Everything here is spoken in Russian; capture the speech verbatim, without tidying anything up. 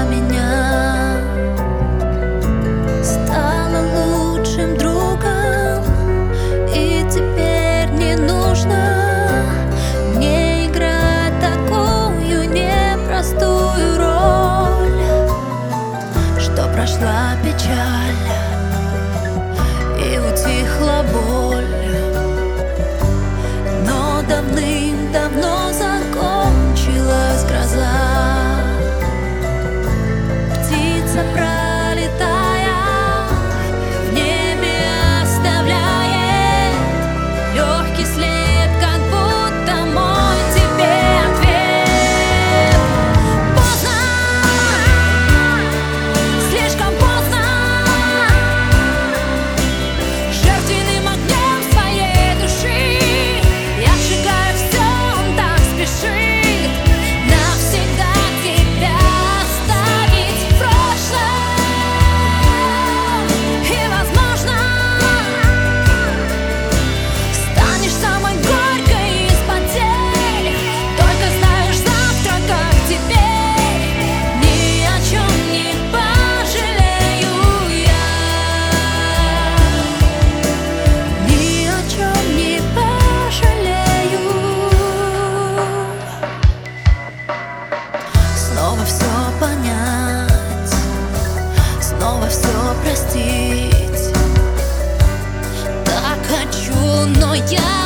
меня, стала лучшим другом, и теперь не нужно мне играть такую непростую роль, что прошла печаль и утихла боль. Но давным-давно закончилась гроза. Птица, пролетая, в небе оставляет легкий след, как будто мой тебе ответ. Поздно, слишком поздно, жертвенным огнем своей души я сжигаю все, он так спешит навсегда тебя оставить в прошлом. И, возможно, станешь самой горькой из потерь. Только знаешь завтра, как теперь, ни о чем не пожалею я, ни о чем не пожалею. Снова все понять, снова все простить. Так хочу, но я